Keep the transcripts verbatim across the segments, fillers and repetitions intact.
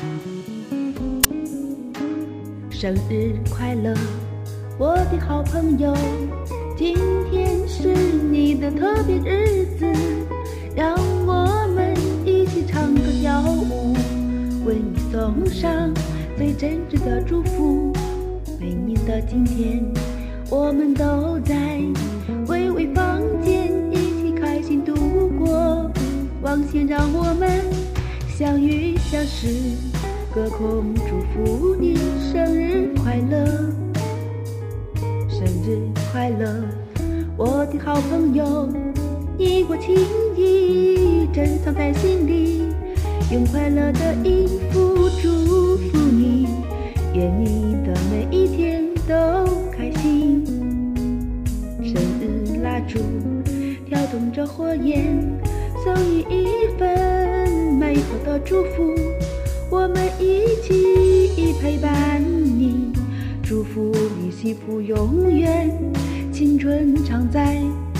生日快乐，我的好朋友，今天是你的特别日子，让我们一起唱歌跳舞，为你送上最真挚的祝福。每年的今天，我们都在微微房间一起开心度过，往前让我们相遇相识，隔空祝福你生日快乐，生日快乐，我的好朋友，你我情谊珍藏在心里，用快乐的音符祝福你，愿你的每一天都开心。生日蜡烛跳动着火焰，送你一份美好的祝福，我们一起陪伴你，祝福你幸福永远，青春常在。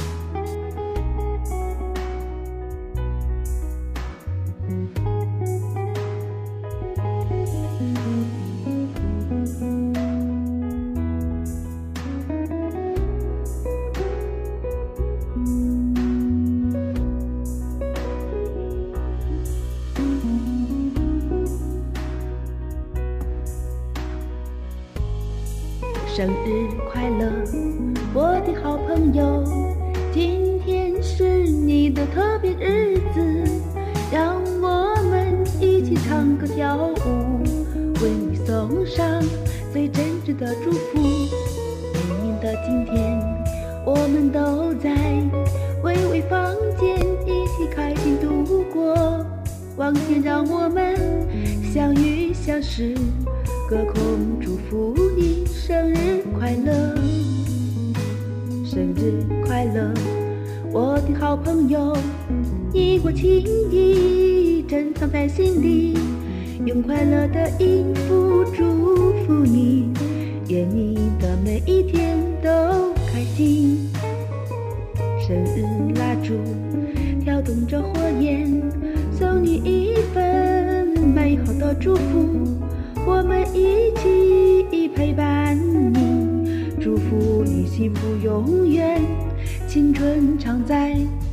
生日快乐，我的好朋友，今天是你的特别日子，让我们一起唱歌跳舞，为你送上最真挚的祝福。每年的今天，我们都在微微房间一起开心度过，往前让我们相遇相识，隔空祝福你生日快乐，生日快乐，我的好朋友，你我情谊珍藏在心里，用快乐的音符祝福你，愿你的每一天都开心。生日蜡烛跳动着火焰，送你一份美好的祝福，我们一起陪伴你，祝福你幸福永远，青春常在。